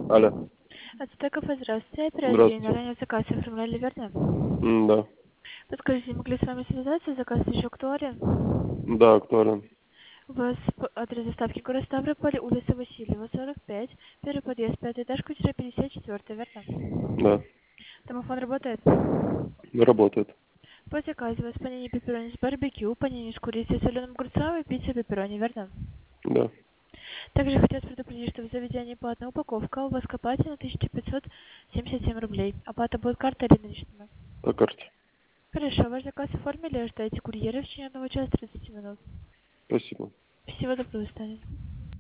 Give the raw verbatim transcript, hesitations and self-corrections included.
Алло. Ацтеков, здравствуйте. Оператор на Здравствуйте. ранее заказ оформляли, верно? М, Да. Подскажите, могли с вами связаться? Заказ еще актуален? Да, актуален. У вас п- адрес доставки город Ставрополь, улица Васильева, сорок пять, первый подъезд, пятый этаж, квартира пятьдесят четыре, верно? Да. Домофон работает? Работает. По заказу у вас панини пепперони с барбекю, панини с курицей, соленым огурцом и пицца пепперони, верно? Да. Также хотят предупредить, что в заведении платная упаковка, у вас копайте на тысяча пятьсот семьдесят семь рублей. Оплата будет картой или наличными? По карте. Хорошо, ваш заказ оформили, ожидайте курьера в течение одного часа тридцати минут. Спасибо. Всего доброго, Станет.